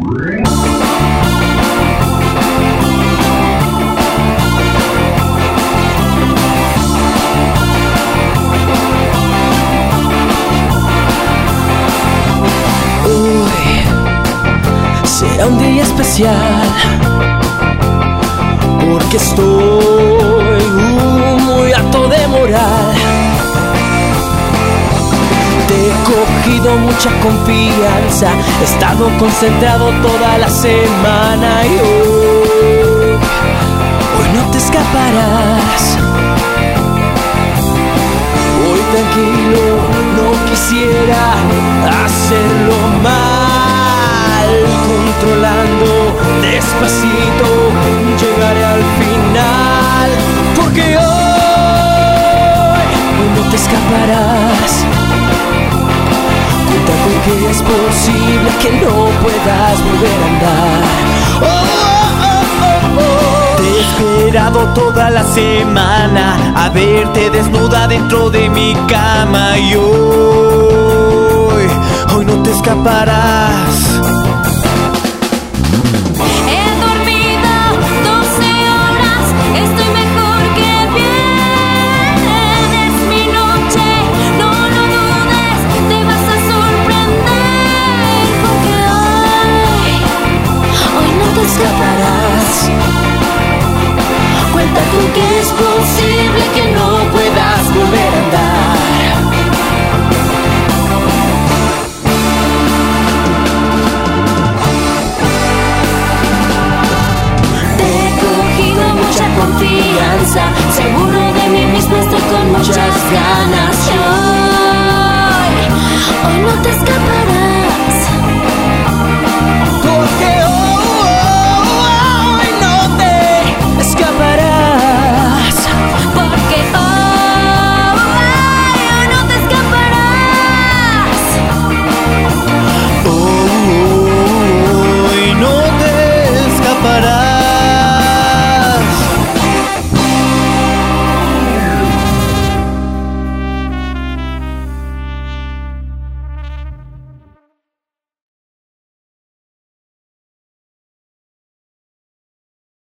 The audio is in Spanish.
Será un día especial porque estoy muy harto de moral. Te he cogido mucha confianza, he estado concentrado toda la semana y hoy no te escaparás. Hoy tranquilo, no quisiera hacerlo mal, controlando despacito, llegaré al final, porque hoy no te escaparás. Cuenta con que es posible que no puedas volver a andar. Te he esperado toda la semana a verte desnuda dentro de mi cama y hoy no te escaparás.